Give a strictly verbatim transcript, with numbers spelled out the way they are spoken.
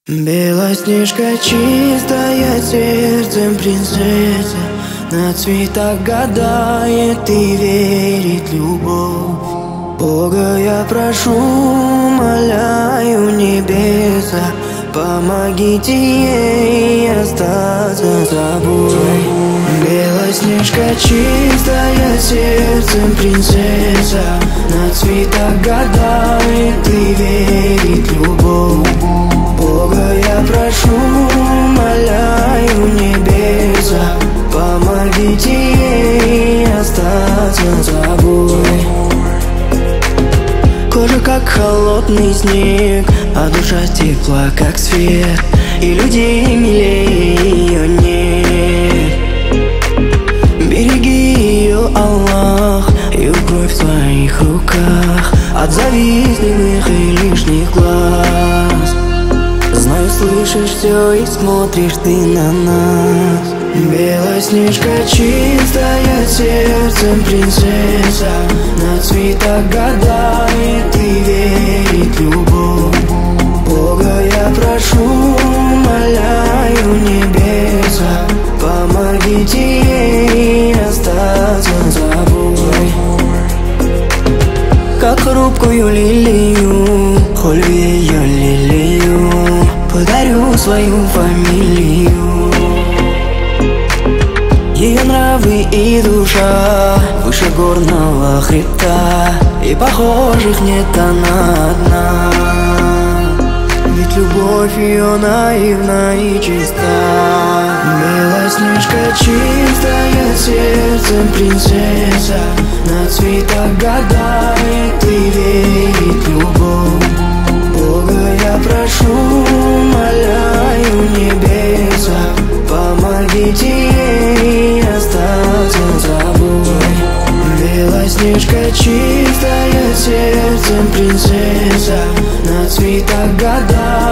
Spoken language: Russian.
Белоснежка чистая, сердцем принцесса, на цветах гадает и верит любовь. Бога я прошу, умоляю небеса, помогите ей остаться собой. Белоснежка чистая, сердцем принцесса, на цветах гадает и верит любовь. Бога я прошу, умоляю небеса, помогите ей остаться собой. Кожа как холодный снег, а душа тепла как свет, и людей милее ее нет. Береги ее, Аллах, и укрой в своих руках от завистливых и лишних глаз. Знаю, слышишь все и смотришь ты на нас. Белоснежка чистая, сердцем принцесса, на цветах гадает и верит любовь. Бога я прошу, умоляю небеса, помогите ей остаться собой. Как хрупкую лилию, холю ее лелею, подарю свою фамилию. Ее нравы и душа выше горного хребта, и похожих нет, она одна. Ведь любовь ее наивна и чиста. Белоснежка чистая, сердцем принцесса, на цветах гадает и верит любовь. Бога я прошу, умоляю небеса, помогите ей остаться собой. Белоснежка чистая, сердцем принцесса, на цветах гадает